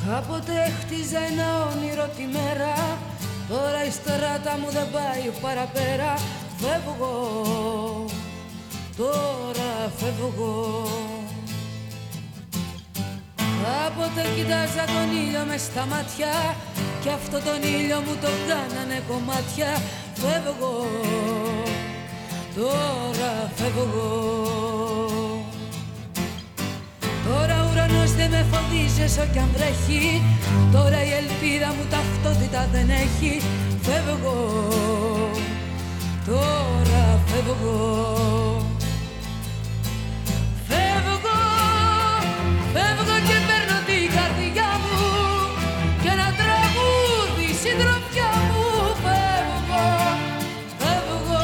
Κάποτε χτίζα ένα όνειρο τη μέρα, τώρα η στράτα μου δεν πάει παραπέρα. Φεύγω, τώρα φεύγω. Κάποτε κοιτάζα τον ήλιο μες στα μάτια κι αυτό τον ήλιο μου το κάνανε κομμάτια. Φεύγω, τώρα φεύγω. Τώρα ο ουρανός δεν με φοβίζει όσο κι αν βρέχει, τώρα η ελπίδα μου ταυτότητα δεν έχει. Φεύγω, τώρα φεύγω. Φεύγω, φεύγω και παίρνω την καρδιά μου και ένα τραγούδι συντροφιά μου. Φεύγω, φεύγω,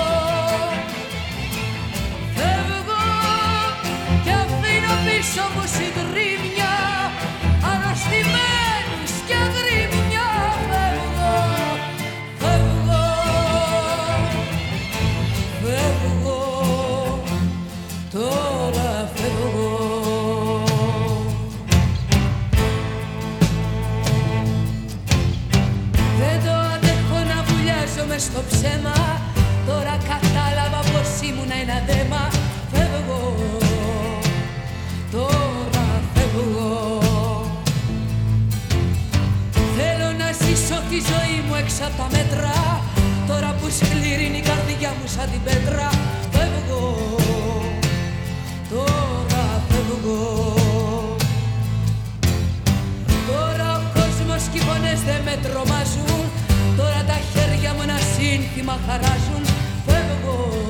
φεύγω και αφήνω πίσω μου συντρίμμια αρρωστημένους και αγρίμμια. Φεύγω, φεύγω, φεύγω, τώρα φεύγω. Δεν το αντέχω να βουλιάζω μες στο ψέμα, τώρα κατάλαβα πως ήμουν ένα δέμα. Φεύγω, τώρα φεύγω. Θέλω να ζήσω τη ζωή μου έξω από τα μέτρα, τώρα που σκληρή είναι η καρδιά μου σαν την πέτρα. Φεύγω, τώρα φεύγω. Τώρα ο κόσμος και οι φωνές δεν με τρομάζουν, τώρα τα χέρια μου ένα σύνθημα χαράζουν. Φεύγω,